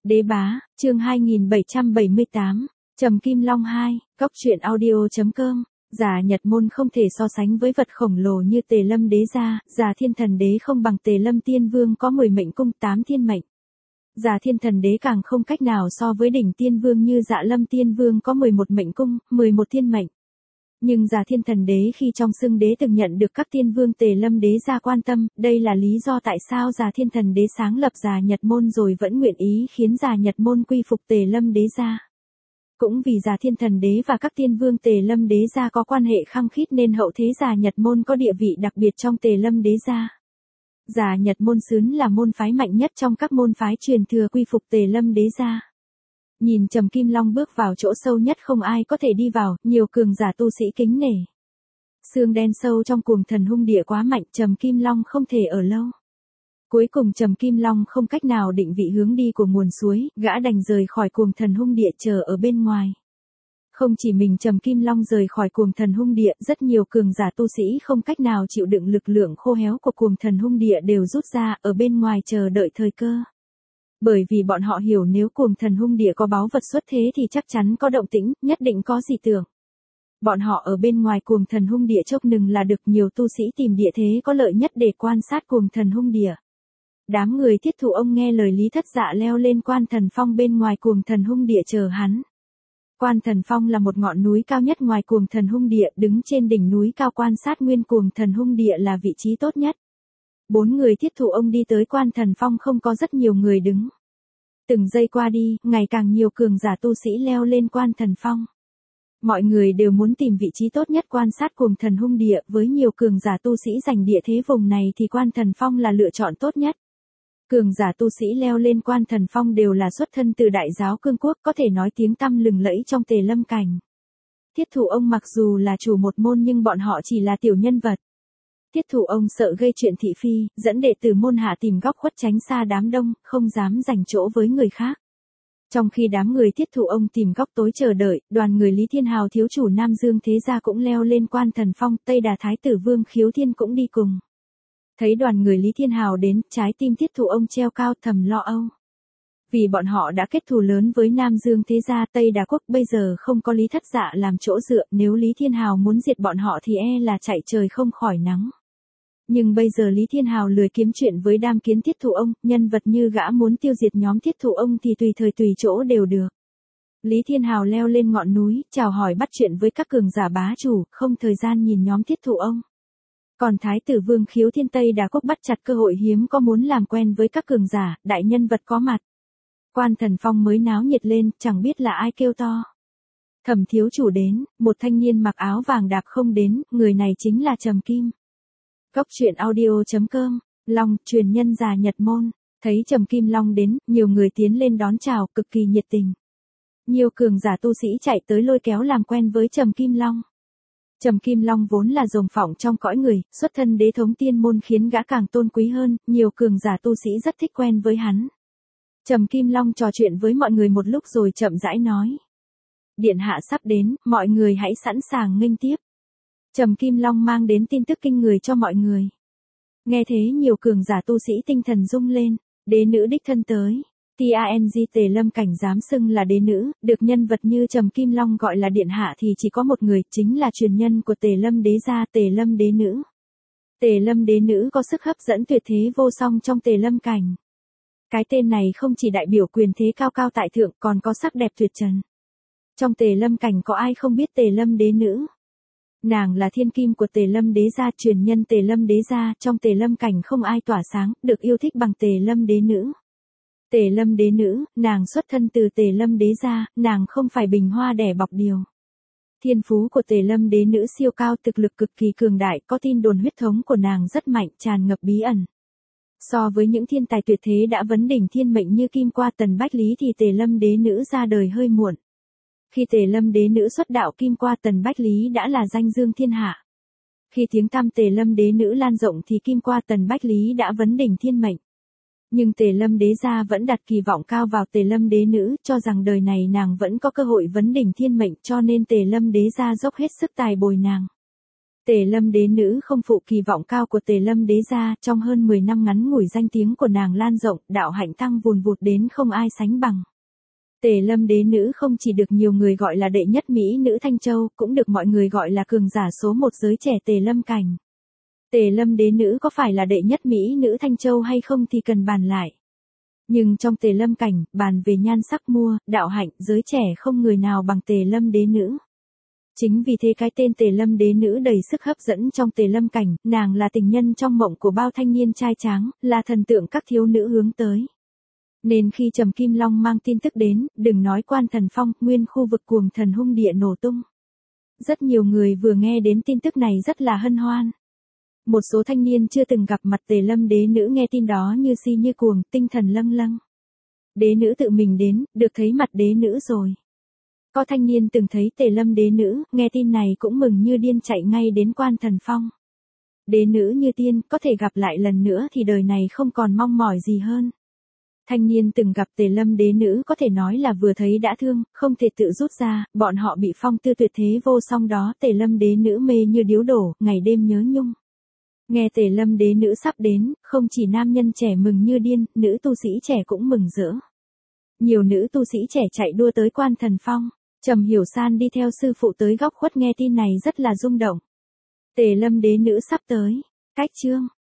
Đế bá, chương 2778, Trầm Kim Long 2, Cóc truyện audio.com. Già Nhật môn không thể so sánh với vật khổng lồ như Tề Lâm đế gia, Già Thiên Thần đế không bằng Tề Lâm Tiên Vương có 10 mệnh cung 8 thiên mệnh. Già Thiên Thần đế càng không cách nào so với đỉnh Tiên Vương như Dạ Lâm Tiên Vương có 11 mệnh cung, 11 thiên mệnh. Nhưng Già Thiên Thần đế khi trong xưng đế từng nhận được các tiên vương Tề Lâm đế gia quan tâm, đây là lý do tại sao Già Thiên Thần đế sáng lập Già Nhật môn rồi vẫn nguyện ý khiến Già Nhật môn quy phục Tề Lâm đế gia. Cũng vì Già Thiên Thần đế và các tiên vương Tề Lâm đế gia có quan hệ khăng khít nên hậu thế Già Nhật môn có địa vị đặc biệt trong Tề Lâm đế gia. Già Nhật môn xứng là môn phái mạnh nhất trong các môn phái truyền thừa quy phục Tề Lâm đế gia. Nhìn Trầm Kim Long bước vào chỗ sâu nhất không ai có thể đi vào, nhiều cường giả tu sĩ kính nể. Xương đen sâu trong cuồng thần hung địa quá mạnh, Trầm Kim Long không thể ở lâu. Cuối cùng Trầm Kim Long không cách nào định vị hướng đi của nguồn suối, gã đành rời khỏi cuồng thần hung địa chờ ở bên ngoài. Không chỉ mình Trầm Kim Long rời khỏi cuồng thần hung địa, rất nhiều cường giả tu sĩ không cách nào chịu đựng lực lượng khô héo của cuồng thần hung địa đều rút ra ở bên ngoài chờ đợi thời cơ. Bởi vì bọn họ hiểu nếu cuồng thần hung địa có báu vật xuất thế thì chắc chắn có động tĩnh, nhất định có dị tưởng. Bọn họ ở bên ngoài cuồng thần hung địa chốc nừng là được nhiều tu sĩ tìm địa thế có lợi nhất để quan sát cuồng thần hung địa. Đám người Thiết Thụ ông nghe lời Lý Thất Dạ leo lên Quan Thần Phong bên ngoài cuồng thần hung địa chờ hắn. Quan Thần Phong là một ngọn núi cao nhất ngoài cuồng thần hung địa, đứng trên đỉnh núi cao quan sát nguyên cuồng thần hung địa là vị trí tốt nhất. 4 người Thiết Thụ ông đi tới Quan Thần Phong không có rất nhiều người đứng. Từng giây qua đi, ngày càng nhiều cường giả tu sĩ leo lên Quan Thần Phong. Mọi người đều muốn tìm vị trí tốt nhất quan sát cuồng thần hung địa, với nhiều cường giả tu sĩ giành địa thế vùng này thì Quan Thần Phong là lựa chọn tốt nhất. Cường giả tu sĩ leo lên Quan Thần Phong đều là xuất thân từ Đại Giáo Cương Quốc, có thể nói tiếng tăm lừng lẫy trong Tề Lâm cảnh. Thiết Thụ ông mặc dù là chủ một môn nhưng bọn họ chỉ là tiểu nhân vật. Thiết Thụ ông sợ gây chuyện thị phi, dẫn đệ tử môn hạ tìm góc khuất tránh xa đám đông, không dám giành chỗ với người khác. Trong khi đám người Thiết Thụ ông tìm góc tối chờ đợi, đoàn người Lý Thiên Hào thiếu chủ Nam Dương Thế Gia cũng leo lên Quan Thần Phong, Tây Đà Thái tử Vương Khiếu Thiên cũng đi cùng. Thấy đoàn người Lý Thiên Hào đến, trái tim Thiết Thụ ông treo cao thầm lo âu. Vì bọn họ đã kết thù lớn với Nam Dương Thế Gia Tây Đà Quốc, bây giờ không có Lý Thất Dạ làm chỗ dựa, nếu Lý Thiên Hào muốn diệt bọn họ thì là chạy trời không khỏi nắng. Nhưng bây giờ Lý Thiên Hào lười kiếm chuyện với đám kiến Thiết Thụ ông, nhân vật như gã muốn tiêu diệt nhóm Thiết Thụ ông thì tùy thời tùy chỗ đều được. Lý Thiên Hào leo lên ngọn núi, chào hỏi bắt chuyện với các cường giả bá chủ, không thời gian nhìn nhóm Thiết Thụ ông. Còn Thái tử Vương Khiếu Thiên Tây Đà Quốc bắt chặt cơ hội hiếm có muốn làm quen với các cường giả, đại nhân vật có mặt. Quan Thần Phong mới náo nhiệt lên, chẳng biết là ai kêu to. Thẩm thiếu chủ đến, một thanh niên mặc áo vàng đạp không đến, người này chính là Trầm Kim. Cóc truyện audio.com, Long, truyền nhân Già Nhật môn, thấy Trầm Kim Long đến, nhiều người tiến lên đón chào, cực kỳ nhiệt tình. Nhiều cường giả tu sĩ chạy tới lôi kéo làm quen với Trầm Kim Long. Trầm Kim Long vốn là rồng phỏng trong cõi người, xuất thân đế thống tiên môn khiến gã càng tôn quý hơn, nhiều cường giả tu sĩ rất thích quen với hắn. Trầm Kim Long trò chuyện với mọi người một lúc rồi chậm rãi nói. Điện hạ sắp đến, mọi người hãy sẵn sàng nghênh tiếp. Trầm Kim Long mang đến tin tức kinh người cho mọi người. Nghe thế nhiều cường giả tu sĩ tinh thần rung lên, đế nữ đích thân tới. Tang Tề Lâm cảnh dám xưng là đế nữ, được nhân vật như Trầm Kim Long gọi là điện hạ thì chỉ có một người, chính là truyền nhân của Tề Lâm đế gia Tề Lâm đế nữ. Tề Lâm đế nữ có sức hấp dẫn tuyệt thế vô song trong Tề Lâm cảnh. Cái tên này không chỉ đại biểu quyền thế cao cao tại thượng còn có sắc đẹp tuyệt trần. Trong Tề Lâm cảnh có ai không biết Tề Lâm đế nữ? Nàng là thiên kim của Tề Lâm đế gia, truyền nhân Tề Lâm đế gia, trong Tề Lâm cảnh không ai tỏa sáng, được yêu thích bằng Tề Lâm đế nữ. Tề Lâm đế nữ, nàng xuất thân từ Tề Lâm đế gia, nàng không phải bình hoa đẻ bọc điều. Thiên phú của Tề Lâm đế nữ siêu cao, thực lực cực kỳ cường đại, có tin đồn huyết thống của nàng rất mạnh, tràn ngập bí ẩn. So với những thiên tài tuyệt thế đã vấn đỉnh thiên mệnh như Kim Qua Tần Bách Lý thì Tề Lâm đế nữ ra đời hơi muộn. Khi Tề Lâm đế nữ xuất đạo, Kim Qua Tần Bách Lý đã là danh dương thiên hạ. Khi tiếng tăm Tề Lâm đế nữ lan rộng thì Kim Qua Tần Bách Lý đã vấn đỉnh thiên mệnh. Nhưng Tề Lâm đế gia vẫn đặt kỳ vọng cao vào Tề Lâm đế nữ, cho rằng đời này nàng vẫn có cơ hội vấn đỉnh thiên mệnh, cho nên Tề Lâm đế gia dốc hết sức tài bồi nàng. Tề Lâm đế nữ không phụ kỳ vọng cao của Tề Lâm đế gia, trong hơn 10 năm ngắn ngủi danh tiếng của nàng lan rộng, đạo hạnh tăng vùn vụt đến không ai sánh bằng. Tề Lâm đế nữ không chỉ được nhiều người gọi là đệ nhất mỹ nữ Thanh Châu, cũng được mọi người gọi là cường giả số một giới trẻ Tề Lâm cảnh. Tề Lâm đế nữ có phải là đệ nhất mỹ nữ Thanh Châu hay không thì cần bàn lại. Nhưng trong Tề Lâm cảnh, bàn về nhan sắc mua, đạo hạnh, giới trẻ không người nào bằng Tề Lâm đế nữ. Chính vì thế cái tên Tề Lâm đế nữ đầy sức hấp dẫn trong Tề Lâm cảnh, nàng là tình nhân trong mộng của bao thanh niên trai tráng, là thần tượng các thiếu nữ hướng tới. Nên khi Trầm Kim Long mang tin tức đến, đừng nói Quan Thần Phong, nguyên khu vực cuồng thần hung địa nổ tung. Rất nhiều người vừa nghe đến tin tức này rất là hân hoan. Một số thanh niên chưa từng gặp mặt Tề Lâm đế nữ nghe tin đó như si như cuồng, tinh thần lâng lâng. Đế nữ tự mình đến, được thấy mặt đế nữ rồi. Có thanh niên từng thấy Tề Lâm đế nữ, nghe tin này cũng mừng như điên chạy ngay đến Quan Thần Phong. Đế nữ như tiên, có thể gặp lại lần nữa thì đời này không còn mong mỏi gì hơn. Thanh niên từng gặp Tề Lâm đế nữ có thể nói là vừa thấy đã thương, không thể tự rút ra, bọn họ bị phong tư tuyệt thế vô song đó Tề Lâm đế nữ mê như điếu đổ, ngày đêm nhớ nhung. Nghe Tề Lâm đế nữ sắp đến, không chỉ nam nhân trẻ mừng như điên, nữ tu sĩ trẻ cũng mừng rỡ. Nhiều nữ tu sĩ trẻ chạy đua tới Quan Thần Phong. Trầm Hiểu San đi theo sư phụ tới góc khuất nghe tin này rất là rung động. Tề Lâm đế nữ sắp tới. Cách chương